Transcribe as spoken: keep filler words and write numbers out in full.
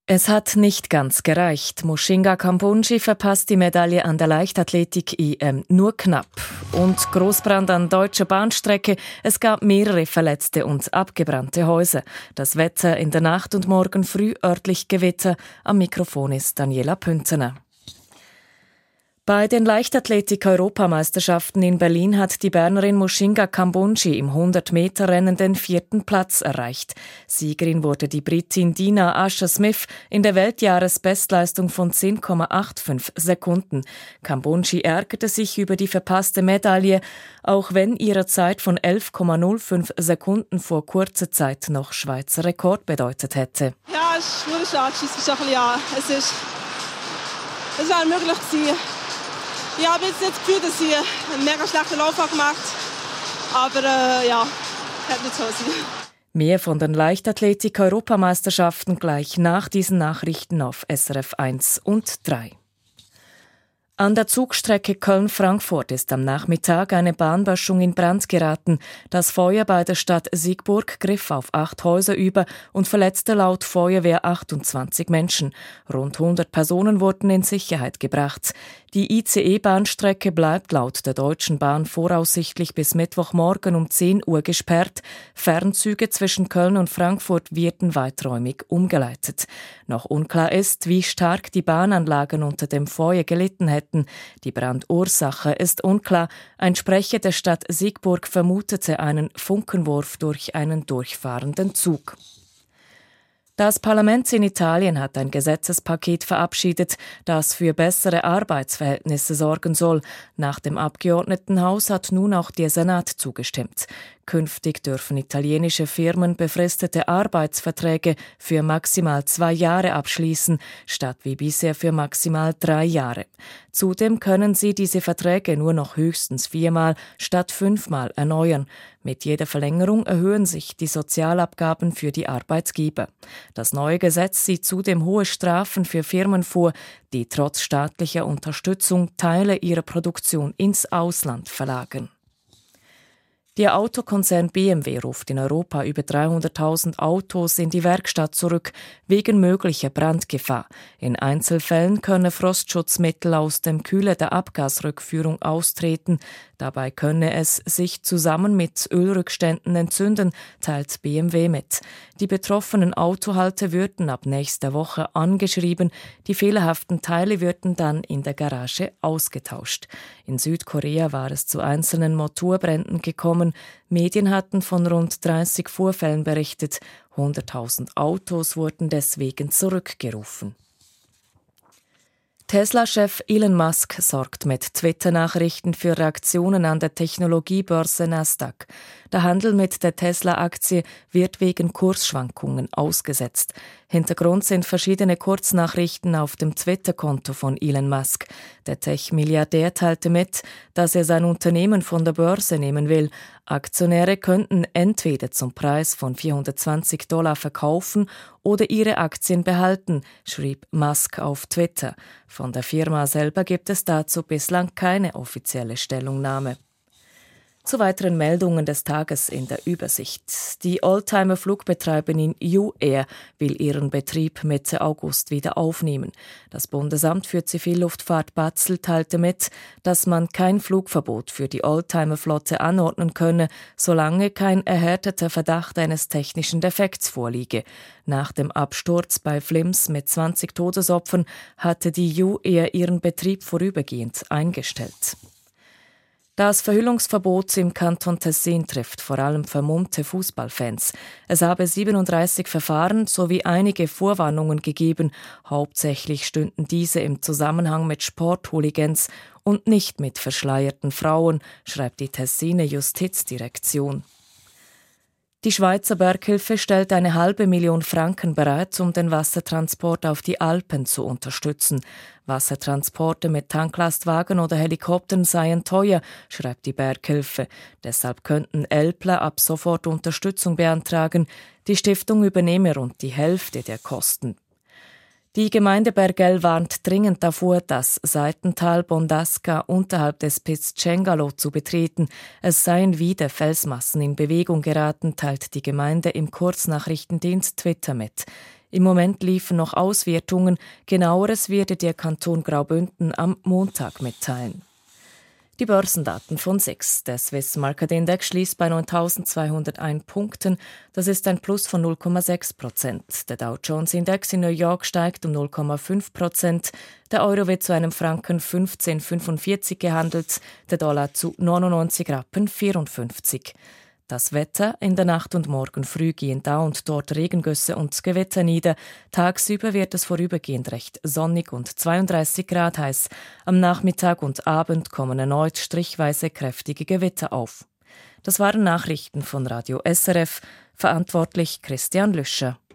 Es hat nicht ganz gereicht. Mushinga Kambundji verpasst die Medaille an der Leichtathletik-I M nur knapp. Und Großbrand an deutscher Bahnstrecke. Es gab mehrere Verletzte und abgebrannte Häuser. Das Wetter in der Nacht und morgen früh örtlich Gewitter. Am Mikrofon ist Daniela Püntener. Bei den Leichtathletik-Europameisterschaften in Berlin hat die Bernerin Mushinga Kambundji im hundert-Meter-Rennen den vierten Platz erreicht. Siegerin wurde die Britin Dina Asher-Smith in der Weltjahresbestleistung von zehn Komma fünfundachtzig Sekunden. Kambundji ärgerte sich über die verpasste Medaille, auch wenn ihre Zeit von elf Komma null fünf Sekunden vor kurzer Zeit noch Schweizer Rekord bedeutet hätte. Ja, es ist nur schade. Es ist ein bisschen, ja, es ist, es wäre möglich gewesen. Ich habe jetzt nicht das Gefühl, dass ich einen mega schlechten Lauf gemacht habe, aber äh, ja, hätte nicht so sein. Mehr von den Leichtathletik-Europameisterschaften gleich nach diesen Nachrichten auf S R F eins und drei. An der Zugstrecke Köln-Frankfurt ist am Nachmittag eine Bahnböschung in Brand geraten. Das Feuer bei der Stadt Siegburg griff auf acht Häuser über und verletzte laut Feuerwehr achtundzwanzig Menschen. Rund hundert Personen wurden in Sicherheit gebracht. Die I C E-Bahnstrecke bleibt laut der Deutschen Bahn voraussichtlich bis Mittwochmorgen um zehn Uhr gesperrt. Fernzüge zwischen Köln und Frankfurt werden weiträumig umgeleitet. Noch unklar ist, wie stark die Bahnanlagen unter dem Feuer gelitten hätten. Die Brandursache ist unklar. Ein Sprecher der Stadt Siegburg vermutete einen Funkenwurf durch einen durchfahrenden Zug. Das Parlament in Italien hat ein Gesetzespaket verabschiedet, das für bessere Arbeitsverhältnisse sorgen soll. Nach dem Abgeordnetenhaus hat nun auch der Senat zugestimmt. Künftig dürfen italienische Firmen befristete Arbeitsverträge für maximal zwei Jahre abschließen, statt wie bisher für maximal drei Jahre. Zudem können sie diese Verträge nur noch höchstens viermal statt fünfmal erneuern. Mit jeder Verlängerung erhöhen sich die Sozialabgaben für die Arbeitgeber. Das neue Gesetz sieht zudem hohe Strafen für Firmen vor, die trotz staatlicher Unterstützung Teile ihrer Produktion ins Ausland verlagern. Der Autokonzern B M W ruft in Europa über dreihunderttausend Autos in die Werkstatt zurück, wegen möglicher Brandgefahr. In Einzelfällen können Frostschutzmittel aus dem Kühler der Abgasrückführung austreten. Dabei könne es sich zusammen mit Ölrückständen entzünden, teilt B M W mit. Die betroffenen Autohalter würden ab nächster Woche angeschrieben. Die fehlerhaften Teile würden dann in der Garage ausgetauscht. In Südkorea war es zu einzelnen Motorbränden gekommen. Medien hatten von rund dreißig Vorfällen berichtet. hunderttausend Autos wurden deswegen zurückgerufen. Tesla-Chef Elon Musk sorgt mit Twitter-Nachrichten für Reaktionen an der Technologiebörse Nasdaq. Der Handel mit der Tesla-Aktie wird wegen Kursschwankungen ausgesetzt. Hintergrund sind verschiedene Kurznachrichten auf dem Twitter-Konto von Elon Musk. Der Tech-Milliardär teilte mit, dass er sein Unternehmen von der Börse nehmen will. Aktionäre könnten entweder zum Preis von vierhundertzwanzig Dollar verkaufen oder ihre Aktien behalten, schrieb Musk auf Twitter. Von der Firma selber gibt es dazu bislang keine offizielle Stellungnahme. Zu weiteren Meldungen des Tages in der Übersicht. Die Oldtimer-Flugbetreiberin U-Air will ihren Betrieb Mitte August wieder aufnehmen. Das Bundesamt für Zivilluftfahrt Basel teilte mit, dass man kein Flugverbot für die Oldtimer-Flotte anordnen könne, solange kein erhärteter Verdacht eines technischen Defekts vorliege. Nach dem Absturz bei Flims mit zwanzig Todesopfern hatte die U-Air ihren Betrieb vorübergehend eingestellt. Das Verhüllungsverbot im Kanton Tessin trifft vor allem vermummte Fußballfans. Es habe siebenunddreißig Verfahren sowie einige Vorwarnungen gegeben. Hauptsächlich stünden diese im Zusammenhang mit Sporthooligans und nicht mit verschleierten Frauen, schreibt die Tessiner Justizdirektion. Die Schweizer Berghilfe stellt eine halbe Million Franken bereit, um den Wassertransport auf die Alpen zu unterstützen. Wassertransporte mit Tanklastwagen oder Helikoptern seien teuer, schreibt die Berghilfe. Deshalb könnten Älpler ab sofort Unterstützung beantragen. Die Stiftung übernehme rund die Hälfte der Kosten. Die Gemeinde Bergell warnt dringend davor, das Seitental Bondasca unterhalb des Piz Cengalo zu betreten. Es seien wieder Felsmassen in Bewegung geraten, teilt die Gemeinde im Kurznachrichtendienst Twitter mit. Im Moment liefen noch Auswertungen. Genaueres werde der Kanton Graubünden am Montag mitteilen. Die Börsendaten von S I X. Der Swiss Market Index schließt bei neuntausendzweihunderteins Punkten. Das ist ein Plus von null Komma sechs Prozent. Der Dow Jones Index in New York steigt um null Komma fünf Prozent. Der Euro wird zu einem Franken fünfzehn Komma fünfundvierzig gehandelt, der Dollar zu neunundneunzig Rappen vierundfünfzig. Das Wetter: In der Nacht und morgen früh gehen da und dort Regengüsse und Gewitter nieder. Tagsüber wird es vorübergehend recht sonnig und zweiunddreißig Grad heiß. Am Nachmittag und Abend kommen erneut strichweise kräftige Gewitter auf. Das waren Nachrichten von Radio S R F. Verantwortlich Christian Lüscher.